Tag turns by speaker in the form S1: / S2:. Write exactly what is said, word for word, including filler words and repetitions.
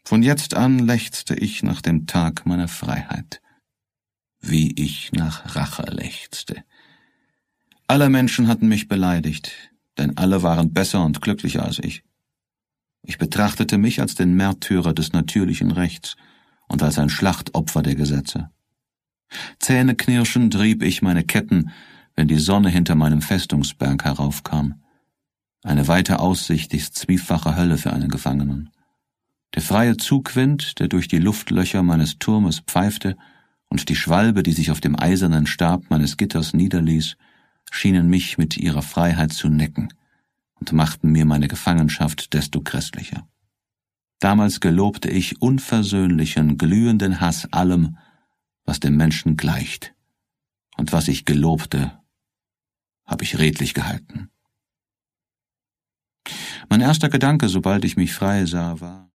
S1: Von jetzt an lechzte ich nach dem Tag meiner Freiheit, wie ich nach Rache lechzte. Alle Menschen hatten mich beleidigt, denn alle waren besser und glücklicher als ich. Ich betrachtete mich als den Märtyrer des natürlichen Rechts und als ein Schlachtopfer der Gesetze. Zähneknirschend rieb ich meine Ketten, wenn die Sonne hinter meinem Festungsberg heraufkam. Eine weite Aussicht ist zwiefache Hölle für einen Gefangenen. Der freie Zugwind, der durch die Luftlöcher meines Turmes pfeifte, und die Schwalbe, die sich auf dem eisernen Stab meines Gitters niederließ, schienen mich mit ihrer Freiheit zu necken und machten mir meine Gefangenschaft desto grässlicher. Damals gelobte ich unversöhnlichen, glühenden Hass allem, was dem Menschen gleicht, und was ich gelobte, habe ich redlich gehalten. Mein erster Gedanke, sobald ich mich frei sah, war,